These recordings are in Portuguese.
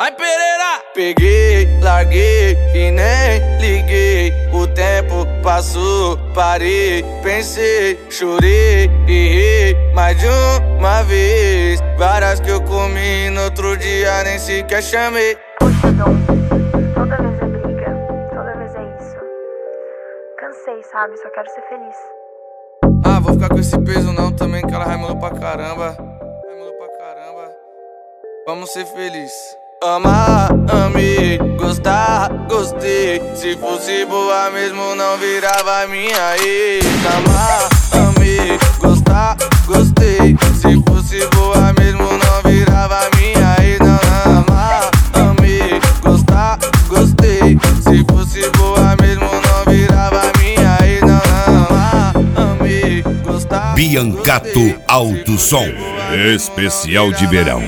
Ai, Pereira! Peguei, larguei e nem liguei. O tempo passou, parei, pensei, chorei e ri mais de uma vez. Várias que eu comi no outro dia nem sequer chamei. Poxa, Dom, toda vez é briga, toda vez é isso. Cansei, sabe? Só quero ser feliz. Ah, vou ficar com esse peso não também, que ela raimou pra caramba. Vamos ser felizes. Amar, amei, gostar, gostei. Se fosse boa mesmo não virava minha ex. Amar, amei, gostar, gostei. Se fosse boa mesmo não virava minha ex. Não, não. Amar, amei, gostar, gostei. Se fosse boa mesmo não virava minha ex. Não, não. Amar, amei, gostar, Biancato Alto Som, especial de verão.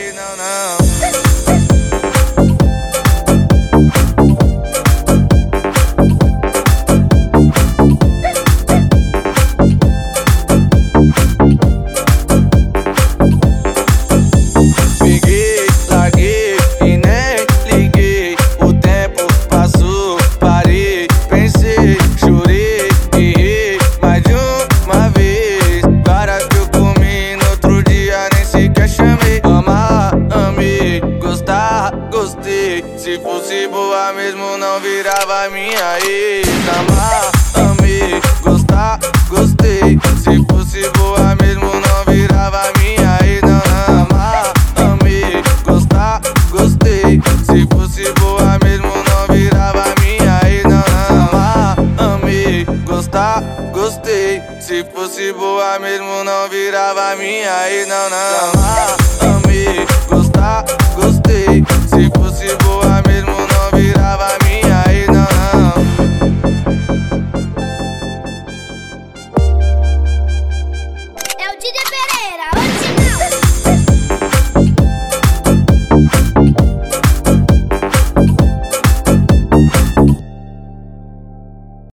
Peguei, larguei e nem liguei. O tempo passou, parei, pensei, chorei e ri mais de uma vez. Várias que eu comi no outro dia nem sequer chamei. Amar, amei, gostar, gostei. Se fosse boa mesmo não virava minha ex. Amar, amei, gostar, gostei. Se fosse boa mesmo não virava minha ex. Não, não. Amar, amei, gostar, gostei. Se fosse boa mesmo não virava minha ex. Não, não. Amar, amei, gostar, gostei. Se fosse boa mesmo